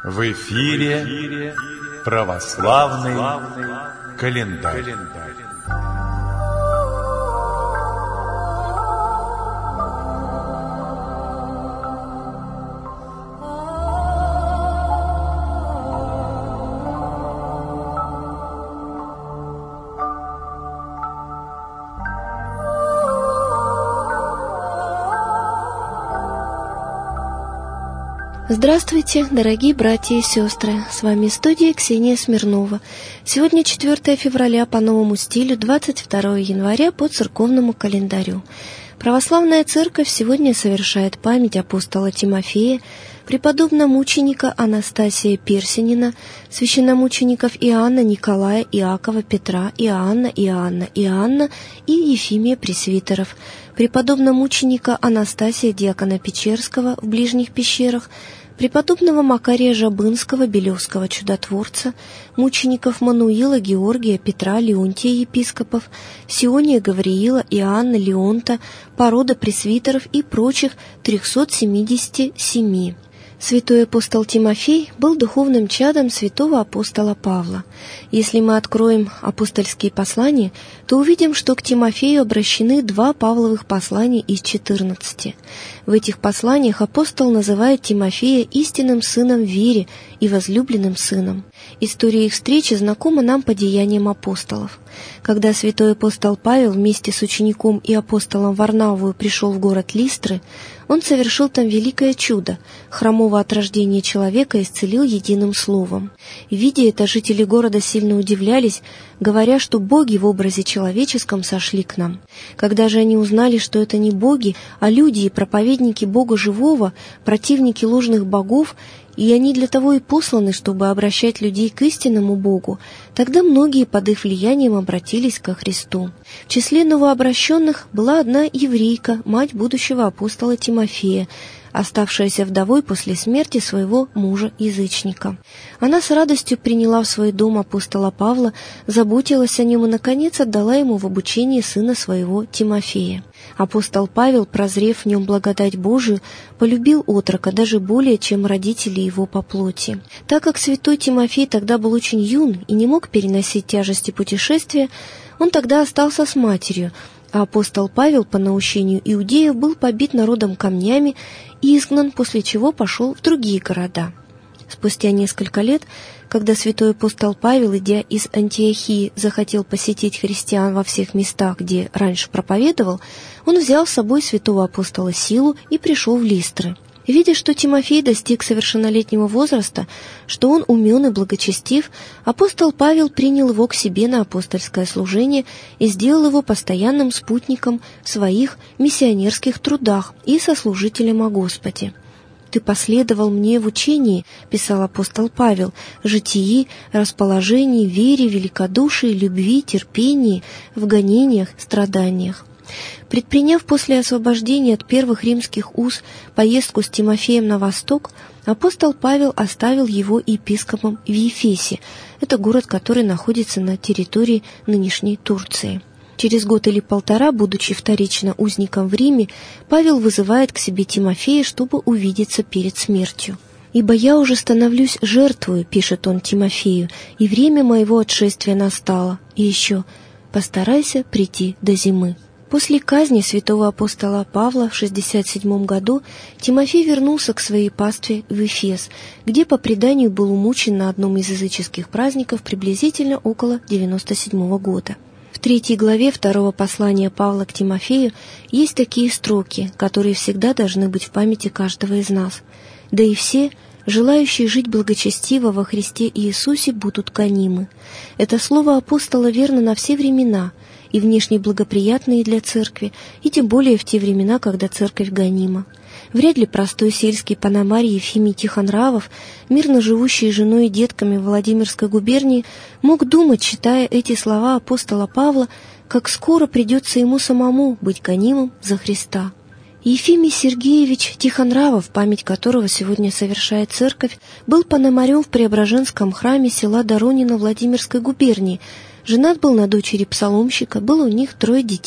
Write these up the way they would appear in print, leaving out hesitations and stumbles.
В эфире православный календарь. Здравствуйте, дорогие братья и сестры! С вами студия Ксения Смирнова. Сегодня 4 февраля по новому стилю, 22 января по церковному календарю. Православная Церковь сегодня совершает память апостола Тимофея, преподобно-мученика Анастасия Персинина, священномучеников Иоанна, Николая, Иакова, Петра, Иоанна и Ефимия пресвитеров, преподобно-мученика Анастасия диакона Печерского в ближних пещерах, преподобного Макария Жабынского, Белевского чудотворца, мучеников Мануила, Георгия, Петра, Леонтия епископов, Сиония, Гавриила, Иоанна, Леонта, порода пресвитеров и прочих 377. Святой апостол Тимофей был духовным чадом святого апостола Павла. Если мы откроем апостольские послания, то увидим, что к Тимофею обращены 2 Павловых послания из 14. В этих посланиях апостол называет Тимофея истинным сыном в вере и возлюбленным сыном. История их встречи знакома нам по деяниям апостолов. Когда святой апостол Павел вместе с учеником и апостолом Варнавою пришел в город Листры, он совершил там великое чудо. Хромого от рождения человека исцелил единым словом. Видя это, жители города сильно удивлялись, говоря, что боги в образе человеческом сошли к нам. Когда же они узнали, что это не боги, а люди и проповедники Бога живого, противники ложных богов, и они для того и посланы, чтобы обращать людей к истинному Богу, тогда многие под их влиянием обратились ко Христу. В числе новообращенных была одна еврейка, мать будущего апостола Тимофея, оставшаяся вдовой после смерти своего мужа-язычника. Она с радостью приняла в свой дом апостола Павла, заботилась о нем и, наконец, отдала ему в обучение сына своего Тимофея. Апостол Павел, прозрев в нем благодать Божию, полюбил отрока даже более, чем родители его по плоти. Так как святой Тимофей тогда был очень юн и не мог переносить тяжести путешествия, он тогда остался с матерью, а апостол Павел по наущению иудеев был побит народом камнями и изгнан, после чего пошел в другие города. Спустя несколько лет, когда святой апостол Павел, идя из Антиохии, захотел посетить христиан во всех местах, где раньше проповедовал, он взял с собой святого апостола Силу и пришел в Листры. Видя, что Тимофей достиг совершеннолетнего возраста, что он умен и благочестив, апостол Павел принял его к себе на апостольское служение и сделал его постоянным спутником в своих миссионерских трудах и сослужителем о Господе. «Ты последовал мне в учении», — писал апостол Павел, «житии, расположении, вере, великодушии, любви, терпении, в гонениях, страданиях». Предприняв после освобождения от первых римских уз поездку с Тимофеем на восток, апостол Павел оставил его епископом в Ефесе, это город, который находится на территории нынешней Турции. Через год или полтора, будучи вторично узником в Риме, Павел вызывает к себе Тимофея, чтобы увидеться перед смертью. «Ибо я уже становлюсь жертвою», — пишет он Тимофею, — «и время моего отшествия настало, и еще постарайся прийти до зимы». После казни святого апостола Павла в 67 году Тимофей вернулся к своей пастве в Эфес, где по преданию был умучен на одном из языческих праздников приблизительно около 97 года. В 3 главе 2 послания Павла к Тимофею есть такие строки, которые всегда должны быть в памяти каждого из нас. «Да и все, желающие жить благочестиво во Христе Иисусе, будут гонимы». Это слово апостола верно на все времена, и внешне благоприятные для церкви, и тем более в те времена, когда церковь гонима. Вряд ли простой сельский пономарь Ефимий Тихонравов, мирно живущий с женой и детками в Владимирской губернии, мог думать, читая эти слова апостола Павла, как скоро придется ему самому быть гонимым за Христа. Ефимий Сергеевич Тихонравов, память которого сегодня совершает церковь, был пономарем в Преображенском храме села Доронина Владимирской губернии, женат был на дочери псаломщика, было у них 3 детей.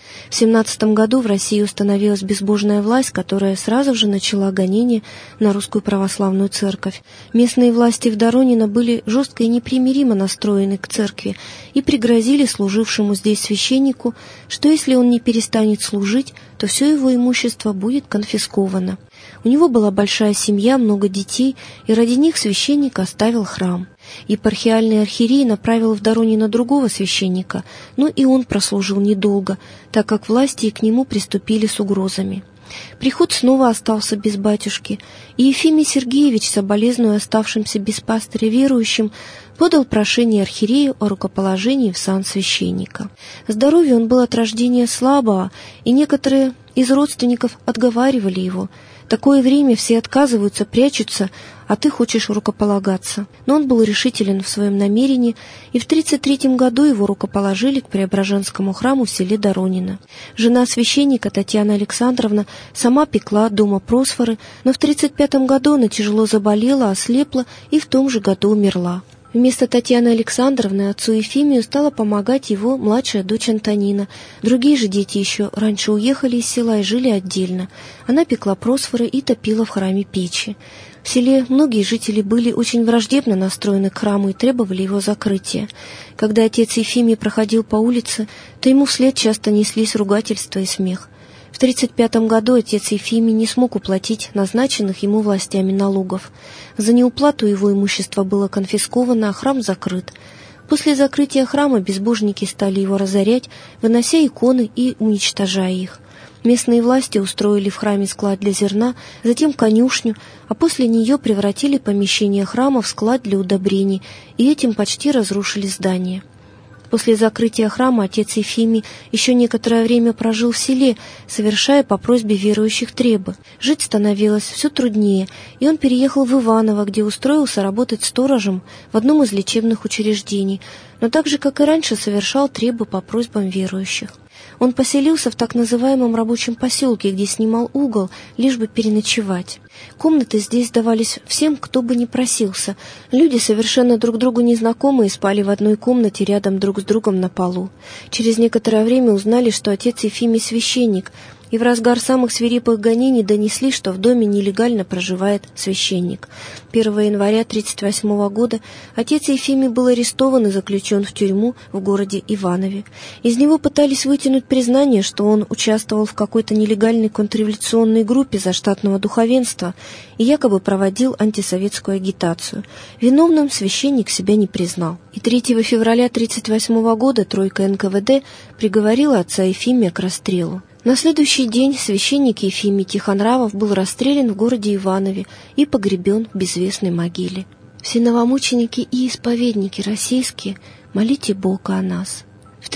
В 17 году в России установилась безбожная власть, которая сразу же начала гонение на русскую православную церковь. Местные власти в Доронино были жестко и непримиримо настроены к церкви и пригрозили служившему здесь священнику, что если он не перестанет служить, то все его имущество будет конфисковано. У него была большая семья, много детей, и ради них священник оставил храм. Епархиальный архиерей направил в Доронино другого священника, но и он прослужил недолго, так как власти и к нему приступили с угрозами. Приход снова остался без батюшки, и Ефимий Сергеевич, соболезнуя оставшимся без пастыря верующим, подал прошение архиерею о рукоположении в сан священника. Здоровье он был от рождения слабого, и некоторые из родственников отговаривали его. Такое время все отказываются, прячутся, а ты хочешь рукополагаться. Но он был решителен в своем намерении, и в 1933 году его рукоположили к Преображенскому храму в селе Доронино. Жена священника Татьяна Александровна сама пекла дома просфоры, но в 1935 году она тяжело заболела, ослепла и в том же году умерла. Вместо Татьяны Александровны отцу Ефимию стала помогать его младшая дочь Антонина. Другие же дети еще раньше уехали из села и жили отдельно. Она пекла просфоры и топила в храме печи. В селе многие жители были очень враждебно настроены к храму и требовали его закрытия. Когда отец Ефимий проходил по улице, то ему вслед часто неслись ругательства и смех. В 1935 году отец Ефимий не смог уплатить назначенных ему властями налогов. За неуплату его имущество было конфисковано, а храм закрыт. После закрытия храма безбожники стали его разорять, вынося иконы и уничтожая их. Местные власти устроили в храме склад для зерна, затем конюшню, а после нее превратили помещение храма в склад для удобрений, и этим почти разрушили здание. После закрытия храма отец Ефимий еще некоторое время прожил в селе, совершая по просьбе верующих требы. Жить становилось все труднее, и он переехал в Иваново, где устроился работать сторожем в одном из лечебных учреждений, но так же, как и раньше, совершал требы по просьбам верующих. Он поселился в так называемом рабочем поселке, где снимал угол, лишь бы переночевать. Комнаты здесь давались всем, кто бы ни просился. Люди, совершенно друг другу незнакомые, спали в одной комнате рядом друг с другом на полу. Через некоторое время узнали, что отец Ефимий священник, и в разгар самых свирепых гонений донесли, что в доме нелегально проживает священник. 1 января 1938 года отец Ефимий был арестован и заключен в тюрьму в городе Иванове. Из него пытались вытянуть признание, что он участвовал в какой-то нелегальной контрреволюционной группе заштатного духовенства и якобы проводил антисоветскую агитацию. Виновным священник себя не признал. И 3 февраля 1938 года тройка НКВД приговорила отца Ефимия к расстрелу. На следующий день священник Ефимий Тихонравов был расстрелян в городе Иванове и погребен в безвестной могиле. Все новомученики и исповедники российские, молите Бога о нас. В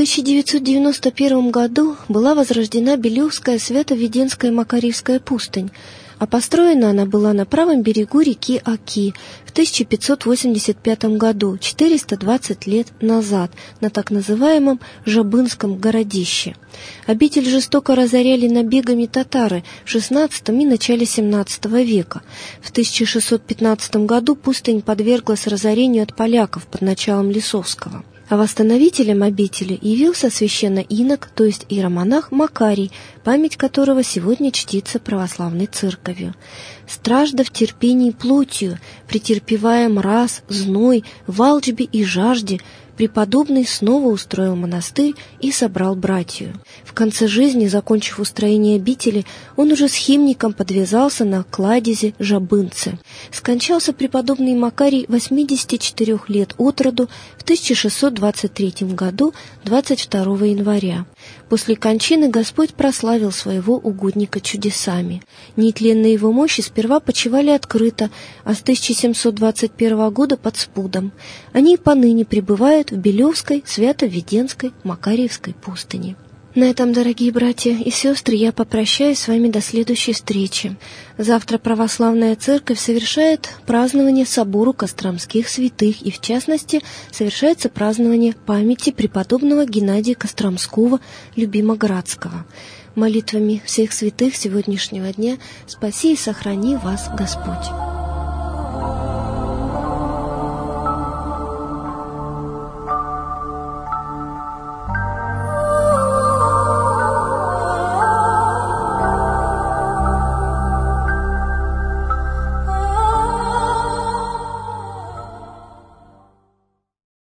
1991 году была возрождена Белевская Свято-Веденская Макарьевская пустынь, а построена она была на правом берегу реки Оки в 1585 году, 420 лет назад, на так называемом Жабынском городище. Обитель жестоко разоряли набегами татары в XVI и начале XVII века. В 1615 году пустынь подверглась разорению от поляков под началом Лисовского. А восстановителем обители явился священноинок, то есть иеромонах Макарий, память которого сегодня чтится православной церковью. Стражда в терпении плотью, претерпевая мраз, зной, волжбе и жажде, преподобный снова устроил монастырь и собрал братью. В конце жизни, закончив устроение обители, он уже схимником подвязался на кладезе Жабынце. Скончался преподобный Макарий 84 лет от роду в 1623 году, 22 января. После кончины Господь прославил своего угодника чудесами. Нетленные его мощи сперва почивали открыто, а с 1721 года под спудом. Они и поныне пребывают в Белевской, Свято-Веденской, Макарьевской пустыне. На этом, дорогие братья и сестры, я попрощаюсь с вами до следующей встречи. Завтра Православная Церковь совершает празднование собору Костромских святых, и в частности совершается празднование памяти преподобного Геннадия Костромского, Любимоградского. Молитвами всех святых сегодняшнего дня спаси и сохрани вас Господь.